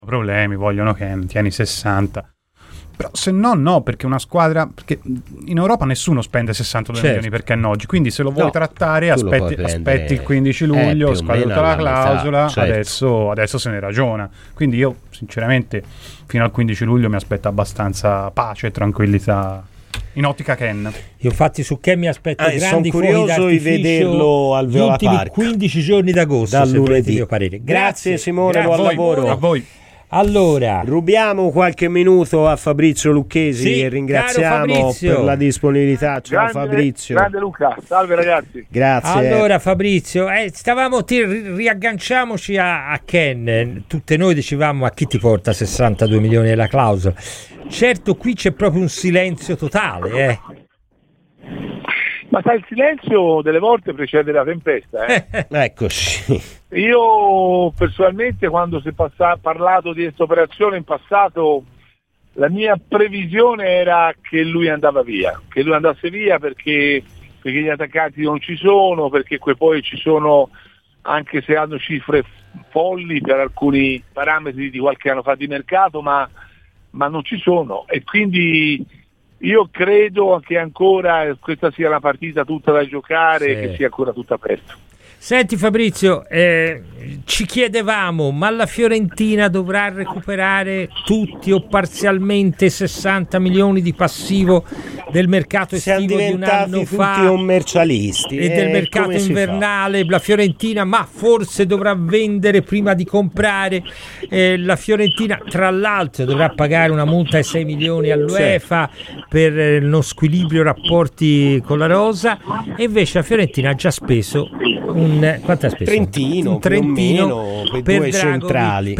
problemi, vogliono che tieni 60. Però se no, perché una squadra, perché in Europa nessuno spende 62 milioni perché no oggi, quindi se lo vuoi trattare aspetti il 15 luglio, scade tutta la clausola, adesso se ne ragiona. Quindi io sinceramente fino al 15 luglio mi aspetto abbastanza pace e tranquillità in ottica Ken. Io infatti su Ken mi aspetto grandi fuochi d'artificio. Sono curioso di vederlo al Viola Park. Gli ultimi 15 giorni d'agosto, dal lunedì. Mio parere. Grazie Simone, buon lavoro. A voi. Allora, rubiamo qualche minuto a Fabrizio Lucchesi e ringraziamo per la disponibilità. Ciao Fabrizio. Grande Luca, salve ragazzi. Grazie. Allora Fabrizio, riagganciamoci a Ken. Tutte noi dicevamo: a chi ti porta 62 milioni della clausola? Certo, qui c'è proprio un silenzio totale, Ma sai, il silenzio delle volte precede la tempesta, Eccoci. Io personalmente, quando si è parlato di questa operazione in passato, la mia previsione era che lui andava via, che lui andasse via perché gli attaccanti non ci sono, perché poi ci sono, anche se hanno cifre folli per alcuni parametri di qualche anno fa di mercato, ma non ci sono, e quindi io credo che ancora questa sia una partita tutta da giocare, che sia ancora tutta aperta. Senti Fabrizio, ci chiedevamo, ma la Fiorentina dovrà recuperare tutti o parzialmente 60 milioni di passivo del mercato estivo di un anno fa, tutti commercialisti e del mercato invernale? La Fiorentina, ma forse dovrà vendere prima di comprare. La Fiorentina tra l'altro dovrà pagare una multa di 6 milioni all'UEFA per lo squilibrio rapporti con la rosa, e invece la Fiorentina ha già speso quanto ha speso? Un trentino per due Dragovic, centrali,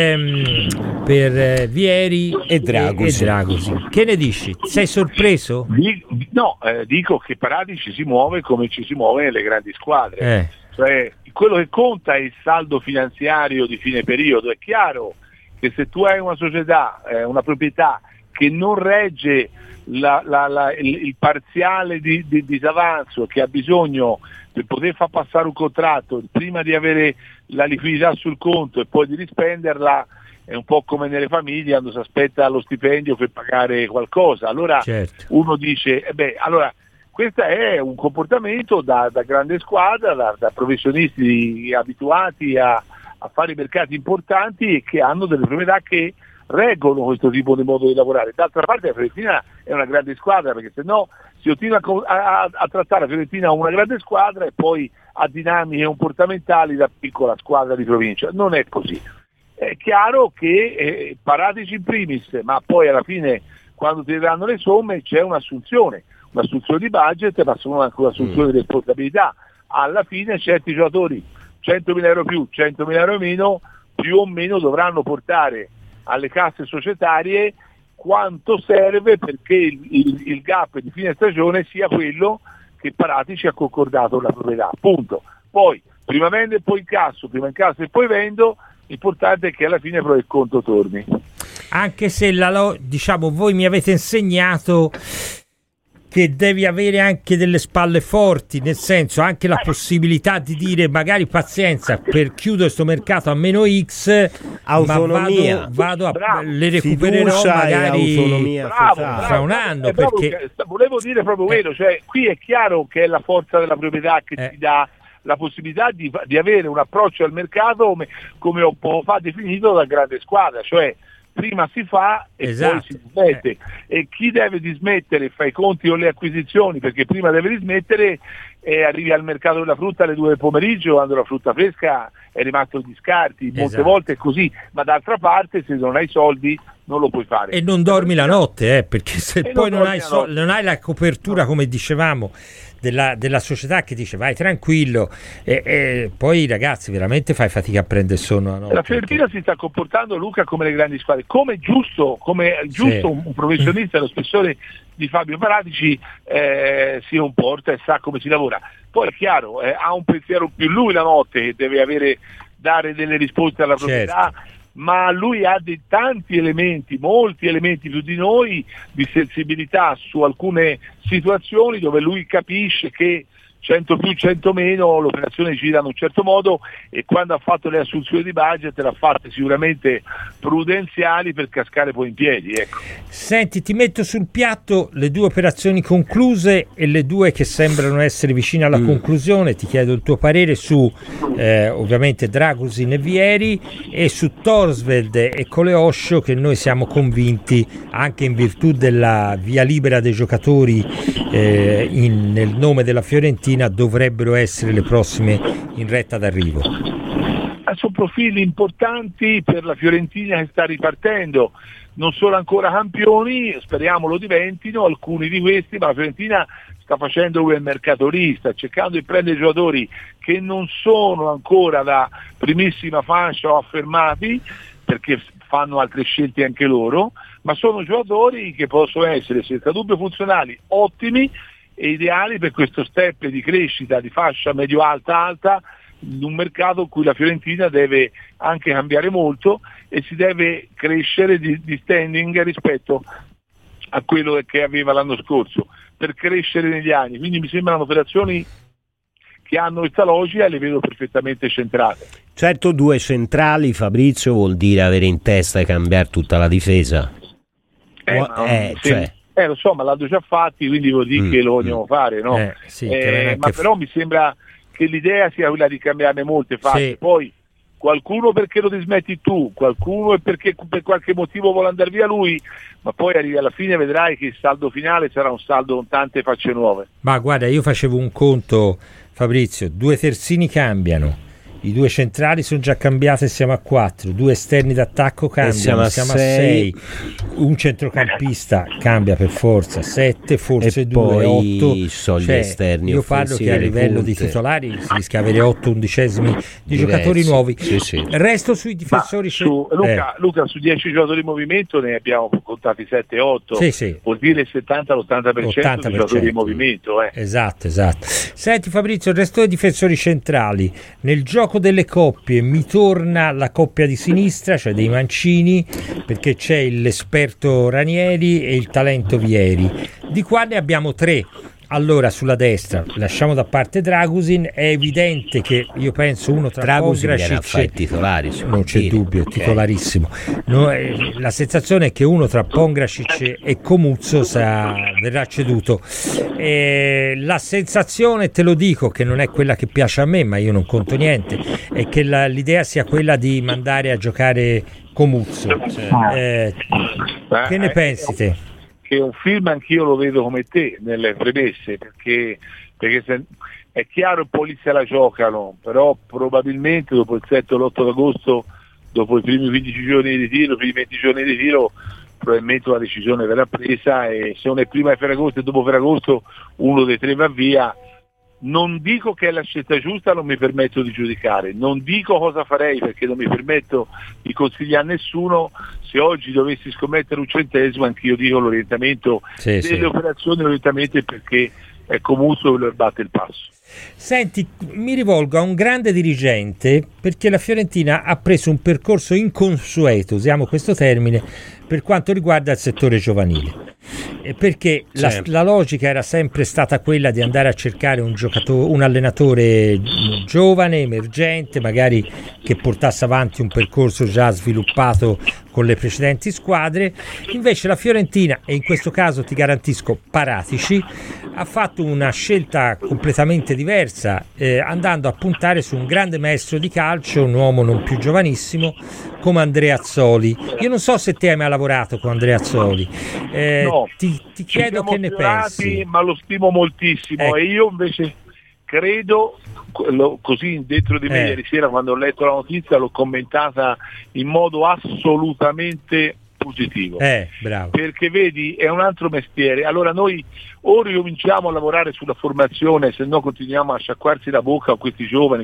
per Vieri e Dragosi. Che ne dici? Sei sorpreso? Dico che Paratici si muove come ci si muove nelle grandi squadre, cioè quello che conta è il saldo finanziario di fine periodo. È chiaro che se tu hai una società, una proprietà che non regge il parziale di disavanzo, che ha bisogno per poter far passare un contratto prima di avere la liquidità sul conto e poi di rispenderla, è un po' come nelle famiglie quando si aspetta lo stipendio per pagare qualcosa. Allora uno dice, allora questo è un comportamento da grande squadra, da professionisti abituati a fare mercati importanti e che hanno delle proprietà che reggono questo tipo di modo di lavorare. D'altra parte la Fiorentina è una grande squadra, perché se no si continua a trattare la Fiorentina come una grande squadra e poi a dinamiche comportamentali da piccola squadra di provincia. Non è così. È chiaro che Paratici in primis, ma poi alla fine quando ti daranno le somme c'è un'assunzione di budget, ma sono anche un'assunzione di responsabilità. Alla fine certi giocatori, 100.000 euro più, 100.000 euro meno, più o meno dovranno portare alle casse societarie quanto serve perché il gap di fine stagione sia quello che Paratici ha concordato con la proprietà, punto. Poi prima vendo e poi incasso, prima incasso e poi vendo, l'importante è che alla fine però il conto torni. Anche se voi mi avete insegnato che devi avere anche delle spalle forti, nel senso anche la possibilità di dire magari pazienza, per chiudere questo mercato a meno X, autonomia, ma le recupererò magari autonomia fra un anno, perché volevo dire proprio quello, cioè qui è chiaro che è la forza della proprietà che ti dà la possibilità di avere un approccio al mercato come ho poco fa definito da grande squadra, cioè prima si fa e poi si smette, e chi deve dismettere fa i conti con le acquisizioni, perché prima deve dismettere e arrivi al mercato della frutta alle 2 del pomeriggio quando la frutta fresca è rimasto agli scarti, molte volte è così, ma d'altra parte se non hai soldi non lo puoi fare e non dormi la notte, perché se poi non hai la copertura, come dicevamo, della società che dice vai tranquillo, e poi ragazzi veramente fai fatica a prendere sonno la notte. La Fiorentina si sta comportando, Luca, come le grandi squadre, come giusto un professionista dello spessore di Fabio Paratici si comporta e sa come si lavora. Poi è chiaro, ha un pensiero più lui la notte, che deve dare delle risposte alla proprietà, ma lui ha tanti elementi, molti elementi più di noi, di sensibilità su alcune situazioni dove lui capisce che 100 più, 100 meno, l'operazione gira in un certo modo, e quando ha fatto le assunzioni di budget l'ha fatte sicuramente prudenziali per cascare poi in piedi, ecco. Senti, ti metto sul piatto le 2 operazioni concluse e le 2 che sembrano essere vicine alla conclusione. Ti chiedo il tuo parere su ovviamente Dragusin e Vieri, e su Torsveld e Coleoscio, che noi siamo convinti, anche in virtù della via libera dei giocatori nel nome della Fiorentina, dovrebbero essere le prossime in retta d'arrivo. Sono profili importanti per la Fiorentina che sta ripartendo, non sono ancora campioni, speriamo lo diventino alcuni di questi, ma la Fiorentina sta facendo quel mercato lì, sta cercando di prendere giocatori che non sono ancora da primissima fascia o affermati, perché fanno altre scelte anche loro, ma sono giocatori che possono essere senza dubbio funzionali, ottimi e ideali per questo step di crescita di fascia medio-alta-alta, in un mercato in cui la Fiorentina deve anche cambiare molto e si deve crescere di standing rispetto a quello che aveva l'anno scorso, per crescere negli anni. Quindi mi sembrano operazioni che hanno questa logica e le vedo perfettamente centrate. Certo, 2 centrali, Fabrizio, vuol dire avere in testa e cambiare tutta la difesa. Lo so, ma l'hanno già fatti, quindi vuol dire che lo vogliamo fare, no? Ma però mi sembra che l'idea sia quella di cambiarne molte fasi. Sì. Poi qualcuno perché lo dismetti tu, qualcuno è perché per qualche motivo vuole andare via lui, ma poi arrivi alla fine vedrai che il saldo finale sarà un saldo con tante facce nuove. Ma guarda, io facevo un conto, Fabrizio, 2 terzini cambiano, i 2 centrali sono già cambiati e siamo a 4, 2 esterni d'attacco cambiano, siamo a 6, un centrocampista cambia per forza, 7, forse 2, 8, gli esterni. Io parlo che a livello di titolari si rischia di avere 8 undicesimi di giocatori nuovi. Sì. Resto sui difensori. Luca, su 10 giocatori in movimento ne abbiamo contati 7-8, sì. Vuol dire il 70-80% di giocatori in movimento. Esatto. Senti Fabrizio, il resto dei difensori centrali, nel gioco delle coppie mi torna la coppia di sinistra, cioè dei mancini, perché c'è l'esperto Ranieri e il talento Vieri. Di qua ne abbiamo 3. Allora, sulla destra lasciamo da parte Dragusin, è evidente che io penso uno tra Pongracic, titolari, non c'è dubbio, titolarissimo. La sensazione è che uno tra Pongracic e Comuzzo verrà ceduto. La sensazione, te lo dico, che non è quella che piace a me, ma io non conto niente, è che l'idea sia quella di mandare a giocare Comuzzo. Che ne pensi te? Che un film anch'io lo vedo come te nelle premesse, perché è chiaro, poi se la giocano, però probabilmente dopo il 7 o l'8 d'agosto, dopo i primi 15 giorni di tiro, i primi 20 giorni di tiro, probabilmente la decisione verrà presa, e se non è prima di Ferragosto e dopo Ferragosto uno dei 3 va via. Non dico che è la scelta giusta, non mi permetto di giudicare, non dico cosa farei perché non mi permetto di consigliare a nessuno. Se oggi dovessi scommettere un centesimo, anch'io dico l'orientamento delle operazioni, l'orientamento è perché è comunque quello che batte il passo. Senti, mi rivolgo a un grande dirigente, perché la Fiorentina ha preso un percorso inconsueto, usiamo questo termine, per quanto riguarda il settore giovanile, perché la logica era sempre stata quella di andare a cercare un allenatore giovane, emergente, magari che portasse avanti un percorso già sviluppato con le precedenti squadre. Invece la Fiorentina, e in questo caso ti garantisco Paratici, ha fatto una scelta completamente diversa, andando a puntare su un grande maestro di calcio, un uomo non più giovanissimo come Andrea Azzoli. Io non so se te hai mai lavorato con Andrea Azzoli, no, ti chiedo che ne pensi. Ma lo stimo moltissimo, e io invece credo, così dentro di me ieri sera quando ho letto la notizia l'ho commentata in modo assolutamente positivo, bravo. Perché vedi, è un altro mestiere. Allora noi o ricominciamo a lavorare sulla formazione, se no continuiamo a sciacquarsi la bocca a questi giovani.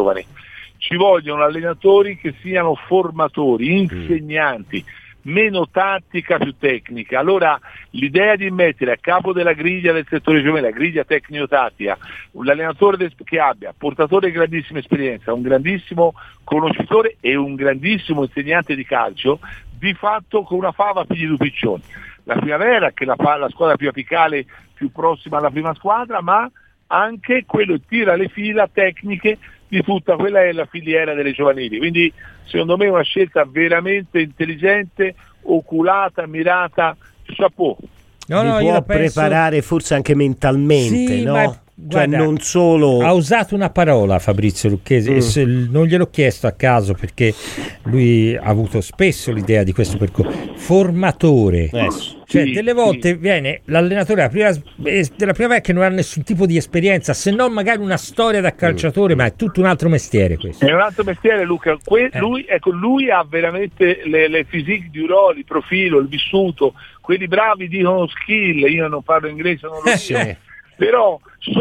Ci vogliono allenatori che siano formatori, insegnanti, meno tattica, più tecnica. Allora l'idea di mettere a capo della griglia del settore giovanile, la griglia tecnico-tattica, un allenatore che abbia portatore di grandissima esperienza, un grandissimo conoscitore e un grandissimo insegnante di calcio, di fatto con una fava più di 2 piccioni. La Primavera, che è la squadra più apicale, più prossima alla prima squadra, ma anche quello tira le fila tecniche di tutta quella è la filiera delle giovanili. Quindi secondo me è una scelta veramente intelligente, oculata, mirata, chapeau. Può preparare forse anche mentalmente, sì, no? Guarda, non solo. Ha usato una parola Fabrizio Lucchesi, non gliel'ho chiesto a caso perché lui ha avuto spesso l'idea di questo percorso. Formatore. Cioè, delle volte viene l'allenatore della prima volta che non ha nessun tipo di esperienza, se non magari una storia da calciatore, ma è tutto un altro mestiere questo. È un altro mestiere, Luca. Lui ha veramente le physique du role, il profilo, il vissuto. Quelli bravi dicono skill, io non parlo inglese, non lo so. Però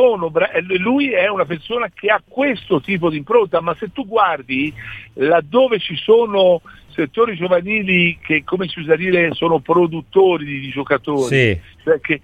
lui è una persona che ha questo tipo di impronta, ma se tu guardi laddove ci sono settori giovanili che, come si usa dire, sono produttori di giocatori, cioè che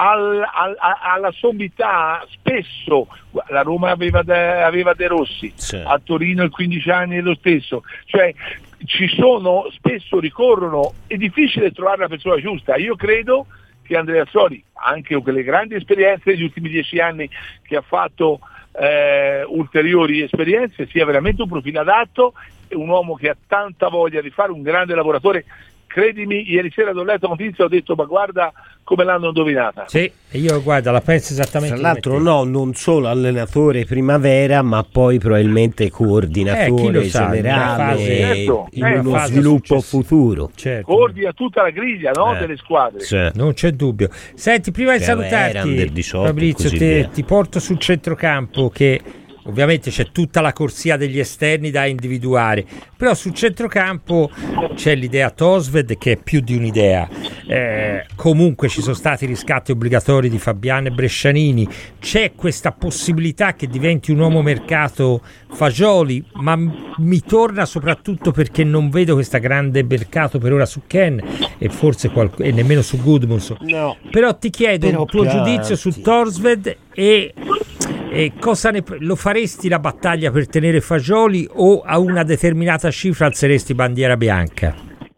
alla sommità spesso la Roma aveva De Rossi, a Torino il 15 anni è lo stesso, cioè ci sono, spesso ricorrono, è difficile trovare la persona giusta. Io credo che Andrea Soli, anche con le grandi esperienze degli ultimi 10 anni che ha fatto ulteriori esperienze, sia veramente un profilo adatto, un uomo che ha tanta voglia di fare, un grande lavoratore. Credimi, ieri sera l'ho letto notizia, ho detto ma guarda come l'hanno indovinata. Sì, io guarda, la penso esattamente. Tra l'altro non solo allenatore primavera, ma poi probabilmente coordinatore generale in uno sviluppo futuro. Certo. Coordina tutta la griglia, no? Delle squadre. Non c'è dubbio. Senti, prima di salutarti, 18, Fabrizio, ti porto sul centrocampo che ovviamente c'è tutta la corsia degli esterni da individuare, però sul centrocampo c'è l'idea Tosved che è più di un'idea. Comunque ci sono stati riscatti obbligatori di Fabiano e Brescianini, c'è questa possibilità che diventi un uomo mercato Fagioli, ma mi torna soprattutto perché non vedo questa grande mercato per ora su Ken e forse e nemmeno su Gudmundsson. Però ti chiedo il tuo giudizio su Tosved e cosa lo faresti la battaglia per tenere Fagioli o a una determinata cifra alzeresti bandiera bianca?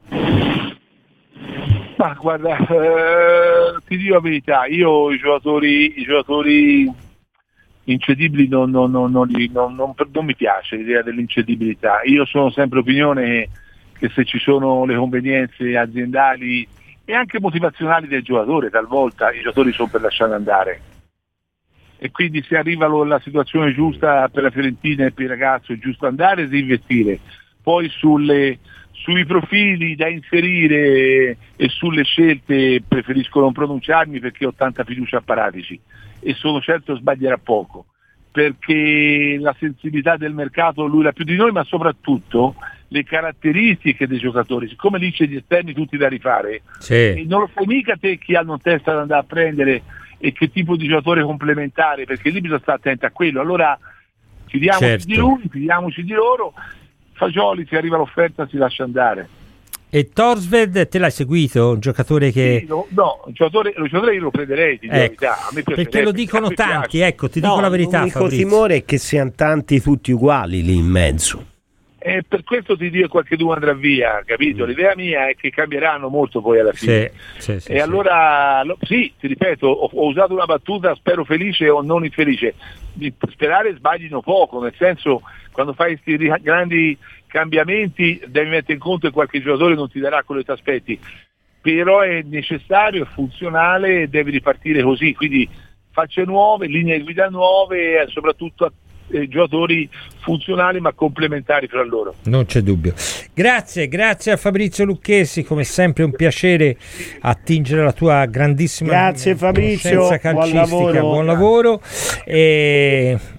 Ma guarda, ti dico la verità, io i giocatori incedibili non mi piace l'idea dell'incedibilità. Io sono sempre opinione che se ci sono le convenienze aziendali e anche motivazionali del giocatore, talvolta i giocatori sono per lasciare andare. E quindi se arriva la situazione giusta per la Fiorentina e per il ragazzo è giusto andare e investire. Poi sui profili da inserire e sulle scelte preferisco non pronunciarmi perché ho tanta fiducia a Paratici e sono certo sbaglierà poco, perché la sensibilità del mercato lui l'ha più di noi, ma soprattutto le caratteristiche dei giocatori, siccome lì c'è gli esterni tutti da rifare, e non lo fai mica te chi hanno in testa da andare a prendere e che tipo di giocatore complementare, perché lì bisogna stare attenti a quello. Allora fidiamoci di lui, fidiamoci di loro. Fagioli, se arriva l'offerta si lascia andare. E Torsved te l'hai seguito? Un giocatore che... Sì, lo giocatore io lo prenderei, ti dico la verità. A me perché lo dicono tanti, ecco, ti dico la verità, l'unico Fabrizio. timore è che siano tanti tutti uguali lì in mezzo. E per questo ti dico qualche due andrà via, capito? L'idea mia è che cambieranno molto poi alla fine. Allora, ti ripeto, ho usato una battuta, spero felice o non infelice. Di sperare sbaglino poco, nel senso, quando fai questi grandi cambiamenti devi mettere in conto che qualche giocatore non ti darà quello che ti aspetti, però è necessario, è funzionale e devi ripartire così, quindi facce nuove, linee guida nuove e soprattutto giocatori funzionali ma complementari fra loro. Non c'è dubbio. Grazie a Fabrizio Lucchesi, come sempre un piacere attingere la tua grandissima Fabrizio, buon lavoro e